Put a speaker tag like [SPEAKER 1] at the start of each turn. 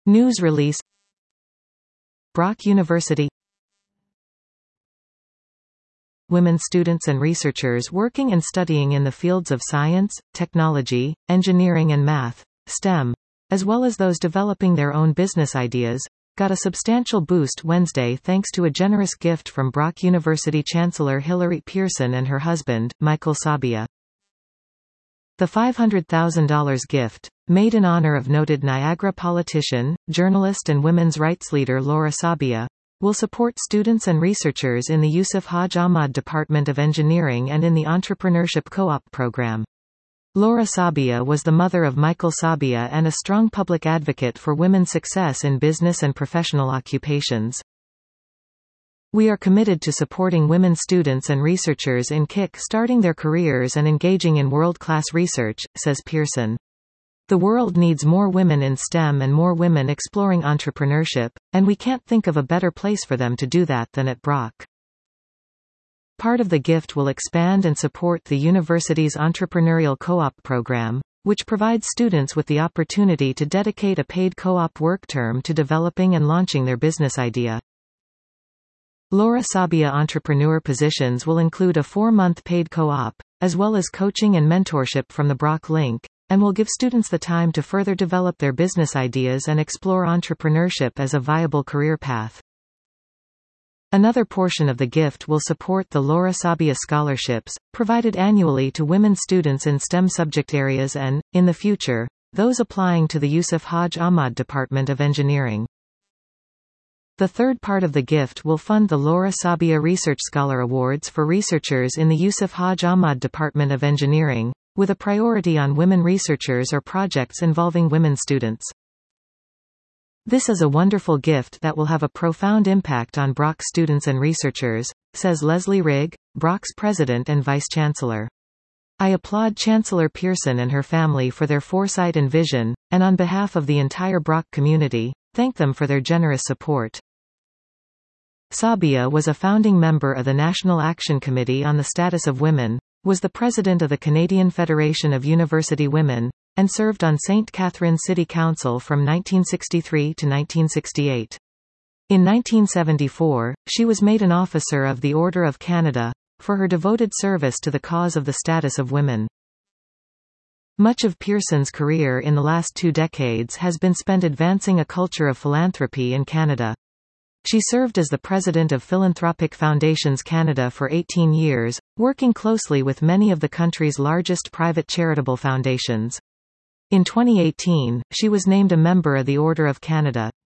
[SPEAKER 1] News release. Brock University. Women students and researchers working and studying in the fields of science, technology, engineering and math, STEM, as well as those developing their own business ideas, got a substantial boost Wednesday thanks to a generous gift from Brock University Chancellor Hilary Pearson and her husband, Michael Sabia. The $500,000 gift, made in honor of noted Niagara politician, journalist and women's rights leader Laura Sabia, will support students and researchers in the Yusuf Haj Ahmad Department of Engineering and in the Entrepreneurship Co-op program. Laura Sabia was the mother of Michael Sabia and a strong public advocate for women's success in business and professional occupations. We are committed to supporting women students and researchers in kick-starting their careers and engaging in world-class research, says Pearson. The world needs more women in STEM and more women exploring entrepreneurship, and we can't think of a better place for them to do that than at Brock. Part of the gift will expand and support the university's Entrepreneurial Co-op program, which provides students with the opportunity to dedicate a paid co-op work term to developing and launching their business idea. Laura Sabia entrepreneur positions will include a 4-month paid co-op, as well as coaching and mentorship from the Brock Link, and will give students the time to further develop their business ideas and explore entrepreneurship as a viable career path. Another portion of the gift will support the Laura Sabia scholarships, provided annually to women students in STEM subject areas and, in the future, those applying to the Yusuf Haj Ahmad Department of Engineering. The third part of the gift will fund the Laura Sabia Research Scholar Awards for researchers in the Yusuf Haj Ahmad Department of Engineering, with a priority on women researchers or projects involving women students. This is a wonderful gift that will have a profound impact on Brock students and researchers, says Leslie Rigg, Brock's president and vice-chancellor. I applaud Chancellor Pearson and her family for their foresight and vision, and on behalf of the entire Brock community, thank them for their generous support. Sabia was a founding member of the National Action Committee on the Status of Women, was the president of the Canadian Federation of University Women, and served on St. Catharines City Council from 1963 to 1968. In 1974, she was made an Officer of the Order of Canada, for her devoted service to the cause of the status of women. Much of Pearson's career in the last 2 decades has been spent advancing a culture of philanthropy in Canada. She served as the president of Philanthropic Foundations Canada for 18 years, working closely with many of the country's largest private charitable foundations. In 2018, she was named a member of the Order of Canada.